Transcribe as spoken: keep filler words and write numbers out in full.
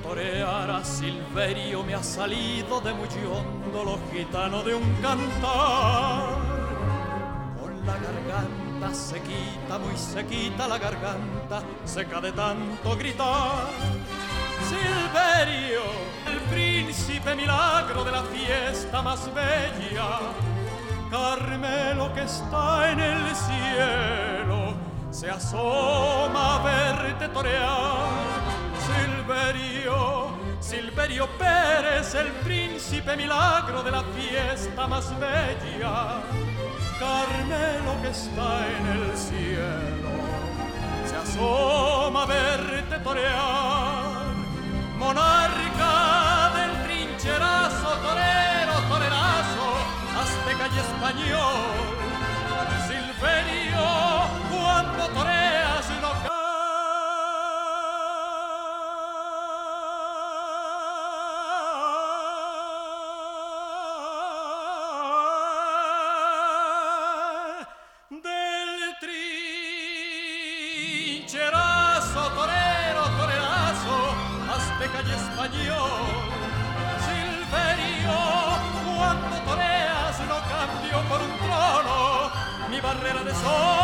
torear a Silverio me ha salido de muy hondo lo gitano de un cantar. Con la garganta sequita, muy sequita la garganta, seca de tanto gritar. Silverio, el príncipe milagro de la fiesta más bella, Carmelo que está en el cielo, se asoma a verte torear. Silverio, Silverio Pérez, el príncipe milagro de la fiesta más bella, Carmelo que está en el cielo, se asoma a verte torear. Monarca del trincherazo, torero, torerazo, azteca y español, Silverio, cuando toreas no caes. Del trincherazo, torero, torerazo, azteca y español, Silverio, cuando toreas no cambio por un trono mi barrera de sol.